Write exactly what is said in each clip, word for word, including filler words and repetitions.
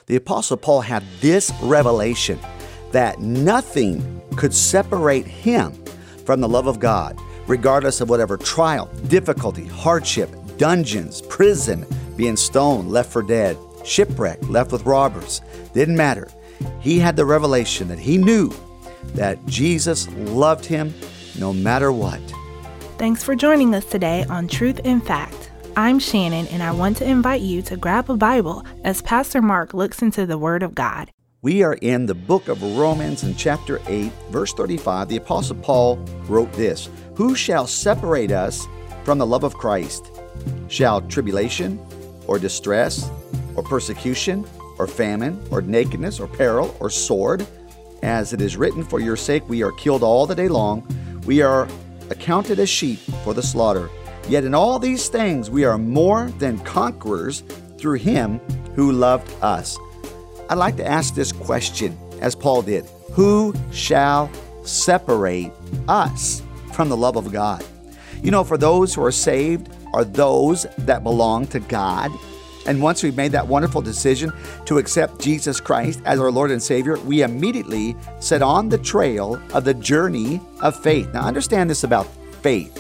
The Apostle Paul had this revelation that nothing could separate him from the love of God, regardless of whatever trial, difficulty, hardship, dungeons, prison, being stoned, left for dead, shipwreck, left with robbers. Didn't matter. He had the revelation that he knew that Jesus loved him no matter what. Thanks for joining us today on Truth in Fact. I'm Shannon, and I want to invite you to grab a Bible as Pastor Mark looks into the Word of God. We are in the book of Romans in chapter eight, verse thirty-five. The Apostle Paul wrote this: "Who shall separate us from the love of Christ? Shall tribulation, or distress, or persecution, or famine, or nakedness, or peril, or sword? As it is written, for your sake we are killed all the day long. We are accounted as sheep for the slaughter. Yet in all these things we are more than conquerors through him who loved us." I'd like to ask this question, as Paul did: who shall separate us from the love of God? You know, for those who are saved are those that belong to God. And once we've made that wonderful decision to accept Jesus Christ as our Lord and Savior, we immediately set on the trail of the journey of faith. Now, understand this about faith.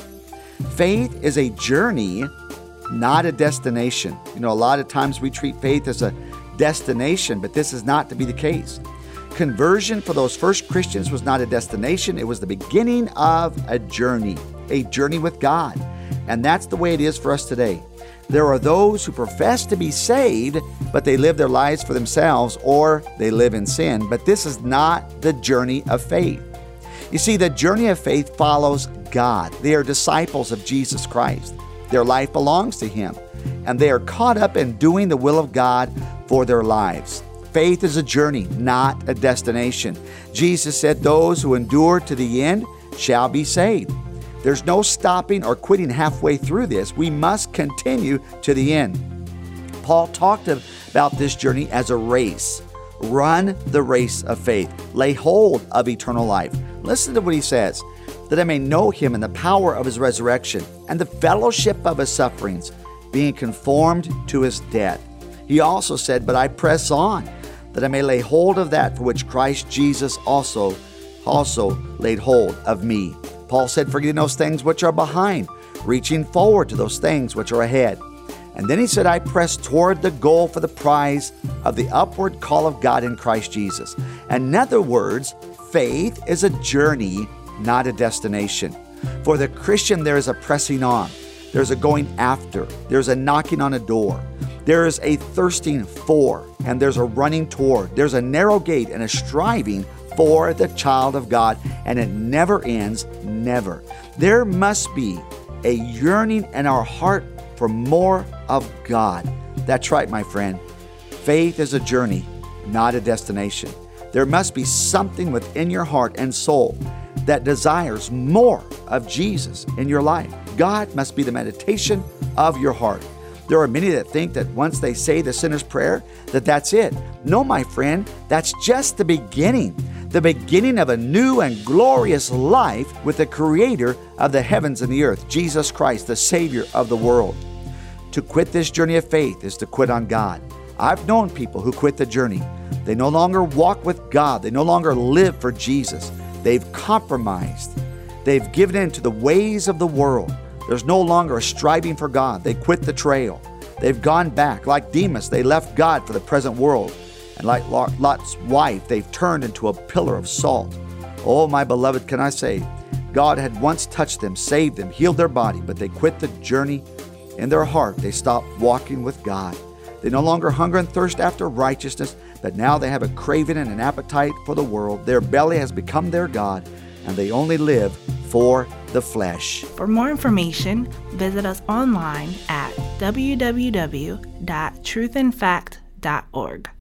Faith is a journey, not a destination. You know, a lot of times we treat faith as a destination, but this is not to be the case. Conversion for those first Christians was not a destination. It was the beginning of a journey, a journey with God. And that's the way it is for us today. There are those who profess to be saved, but they live their lives for themselves, or they live in sin. But this is not the journey of faith. You see, the journey of faith follows God. They are disciples of Jesus Christ. Their life belongs to Him, and they are caught up in doing the will of God for their lives. Faith is a journey, not a destination. Jesus said, "Those who endure to the end shall be saved." There's no stopping or quitting halfway through this. We must continue to the end. Paul talked about this journey as a race. Run the race of faith. Lay hold of eternal life. Listen to what he says: "That I may know him and the power of his resurrection and the fellowship of his sufferings, being conformed to his death." He also said, "But I press on, that I may lay hold of that for which Christ Jesus also, also laid hold of me." Paul said, "Forgetting those things which are behind, reaching forward to those things which are ahead." And then he said, "I press toward the goal for the prize of the upward call of God in Christ Jesus." In other words, faith is a journey, not a destination. For the Christian, there is a pressing on. There's a going after. There's a knocking on a door. There is a thirsting for, and there's a running toward. There's a narrow gate and a striving for the child of God, and it never ends, never. There must be a yearning in our heart for more of God. That's right, my friend. Faith is a journey, not a destination. There must be something within your heart and soul that desires more of Jesus in your life. God must be the meditation of your heart. There are many that think that once they say the sinner's prayer, that that's it. No, my friend, that's just the beginning. The beginning of a new and glorious life with the Creator of the heavens and the earth, Jesus Christ, the Savior of the world. To quit this journey of faith is to quit on God. I've known people who quit the journey. They no longer walk with God. They no longer live for Jesus. They've compromised. They've given in to the ways of the world. There's no longer a striving for God. They quit the trail. They've gone back. Like Demas, they left God for the present world. And like Lot's wife, they've turned into a pillar of salt. Oh, my beloved, can I say, God had once touched them, saved them, healed their body, but they quit the journey in their heart. They stopped walking with God. They no longer hunger and thirst after righteousness, but now they have a craving and an appetite for the world. Their belly has become their God, and they only live for the flesh. For more information, visit us online at w w w dot truth in fact dot org.